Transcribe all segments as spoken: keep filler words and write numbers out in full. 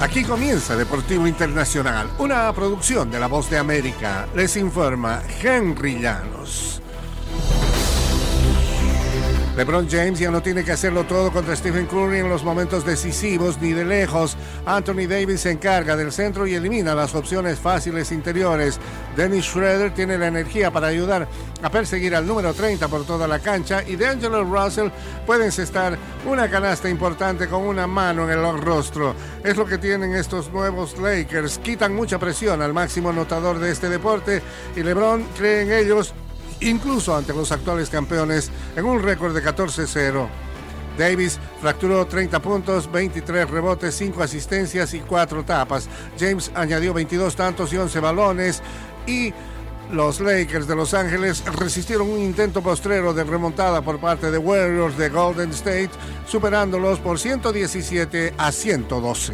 Aquí comienza Deportivo Internacional, una producción de La Voz de América. Les informa Henry Llanos. LeBron James ya no tiene que hacerlo todo contra Stephen Curry en los momentos decisivos ni de lejos. Anthony Davis se encarga del centro y elimina las opciones fáciles interiores. Dennis Schroeder tiene la energía para ayudar a perseguir al número treinta por toda la cancha y D'Angelo Russell puede encestar una canasta importante con una mano en el rostro. Es lo que tienen estos nuevos Lakers. Quitan mucha presión al máximo anotador de este deporte y LeBron cree en ellos, incluso ante los actuales campeones, en un récord de catorce cero. Davis fracturó treinta puntos, veintitrés rebotes, cinco asistencias y cuatro tapas. James añadió veintidós tantos y once balones y los Lakers de Los Ángeles resistieron un intento postrero de remontada por parte de Warriors de Golden State, superándolos por ciento diecisiete a ciento doce.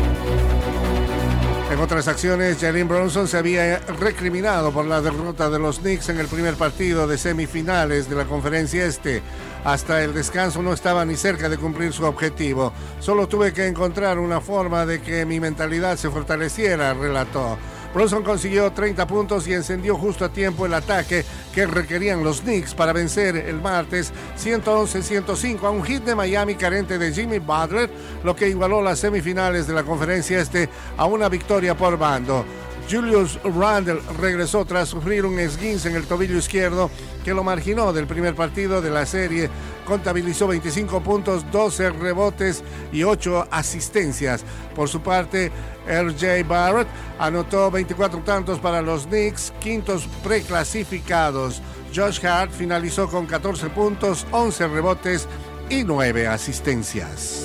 En otras acciones, Jalen Brunson se había recriminado por la derrota de los Knicks en el primer partido de semifinales de la Conferencia Este. Hasta el descanso no estaba ni cerca de cumplir su objetivo. Solo tuve que encontrar una forma de que mi mentalidad se fortaleciera, relató. Brunson consiguió treinta puntos y encendió justo a tiempo el ataque que requerían los Knicks para vencer el martes ciento once a ciento cinco a un hit de Miami carente de Jimmy Butler, lo que igualó las semifinales de la Conferencia Este a una victoria por bando. Julius Randle regresó tras sufrir un esguince en el tobillo izquierdo que lo marginó del primer partido de la serie. Contabilizó veinticinco puntos, doce rebotes y ocho asistencias. Por su parte, R J Barrett anotó veinticuatro tantos para los Knicks, quintos preclasificados. Josh Hart finalizó con catorce puntos, once rebotes y nueve asistencias.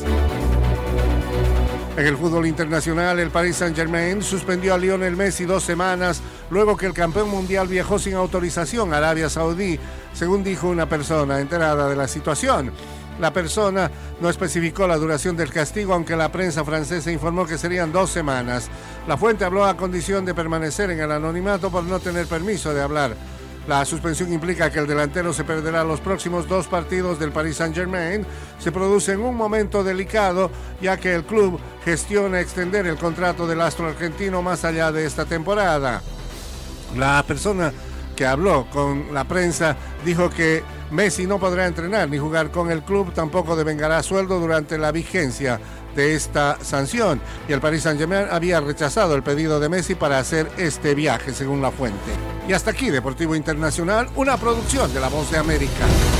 En el fútbol internacional, el Paris Saint-Germain suspendió a Lionel Messi dos semanas luego que el campeón mundial viajó sin autorización a Arabia Saudí, según dijo una persona enterada de la situación. La persona no especificó la duración del castigo, aunque la prensa francesa informó que serían dos semanas. La fuente habló a condición de permanecer en el anonimato por no tener permiso de hablar. La suspensión implica que el delantero se perderá los próximos dos partidos del Paris Saint-Germain. Se produce en un momento delicado, ya que el club gestiona extender el contrato del astro argentino más allá de esta temporada. La persona que habló con la prensa dijo que Messi no podrá entrenar ni jugar con el club, tampoco devengará sueldo durante la vigencia de esta sanción, y el Paris Saint-Germain había rechazado el pedido de Messi para hacer este viaje, según la fuente. Y hasta aquí Deportivo Internacional, una producción de La Voz de América.